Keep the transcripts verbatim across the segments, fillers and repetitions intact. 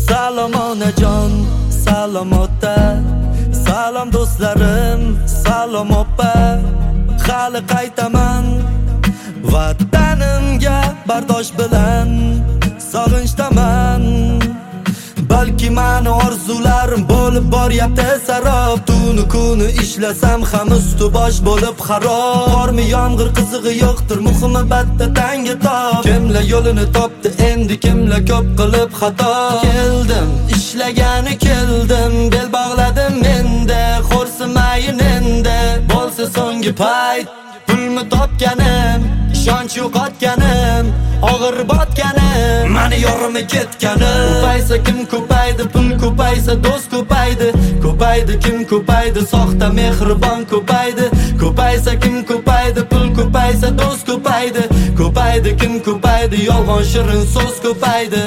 Salom onajon, salom ota, salom do'stlarim, salom opa. Hali qaytaman vatanimga bardosh bilan, sog'inchdaman. Balki mani orzularim bo'lib boryapti sarob. Tuni kuni ishlasam ham usti bosh bo'lib xarob. Qormi yomg'ir qizig'i yo'qdir, muhimi batta tanga top. Kimlar yo'lini topdi, endi kimlar ko'p qilib xato. Keldim, ishlagani keldim, bel bog'ladim menda. Xo'rsimayin endi, bo'lsa so'nggi payt. Pulni topganim, ishonch yo'qotganim, og'ir botganim, mani yorimi ketganim. Ko'paysa kim ko'paydi, pul ko'paysa do'st ko'paydi. Ko'paydi kim ko'paydi, soxta mehribon ko'paydi. Ko'paysa kim ko'paydi, pul ko'paysa do'st ko'paydi. Ko'paydi kim ko'paydi, yolg'on shirin so'z ko'paydi.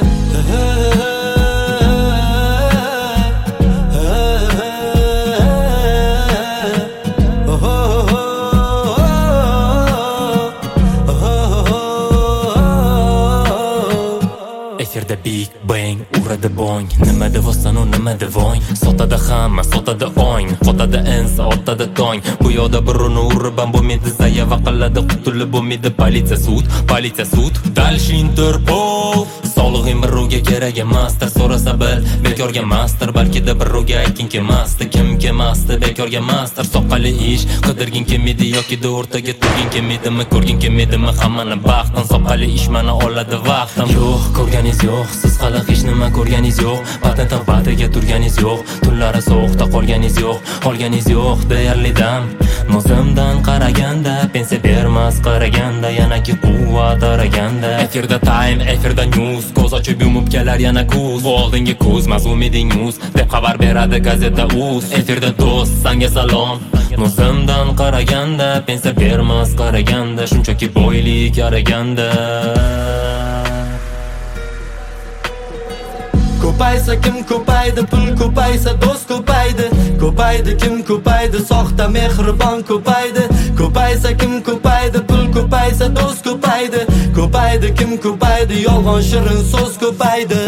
Efirda Big Bang uradi bong. Nimada vostanu, nimada voy. Sotada hamma, sotada ong. Qotada ensa, otada tong. Bu yoqda birini uribam bo'lmaydi, zayava qiladi, qutulib bo'lmaydi. Politsiya sud, politsiya sud. Dalshi Interpol. Sog'lig'im birovga kerak emasdir, so'rasa bil. Bekorga emasdir, balkida birovga aytgin kelmasdi. Kim kelmasdi, bekorga emasdir. Soqqali ish qidirgin kelmaydi yoki o'rtaga turgin kelmaydimi, ko'rgin kelmaydimi hammani baxtdan. Soqqali ish mana oladi vaqtim. Yo'q, ko'rganingiz yo'q, siz hali hech nima ko'rganingiz yo'q. Patent batiga turganingiz yo'q, tunlari sovuqda qolganingiz yo'q, qolganingiz yo'q deyarli dam. Nozimdan qaraganda, pensiya bermas qaraganda, yana ki quvvat araganda. Efirda time, efirda news, ko'z ochib yumib kelar yana kuz. Oldingi kuz, mazlum eding news, deb xabar beradi gazeta uz. Efirda do'st, sanga salom. Nozimdan qaraganda, pensiya bermas qaraganda, shunchaki boylik araganda. Ko'paysa kim ko'paydi, pul ko'paysa do'st ko'paydi. Ko'paydi kim ko'paydi, soxta mehribon ko'paydi. Ko'paysa kim ko'paydi, pul ko'paysa do'st ko'paydi. Ko'paydi kim ko'paydi, yolg'on shirin so'z ko'paydi.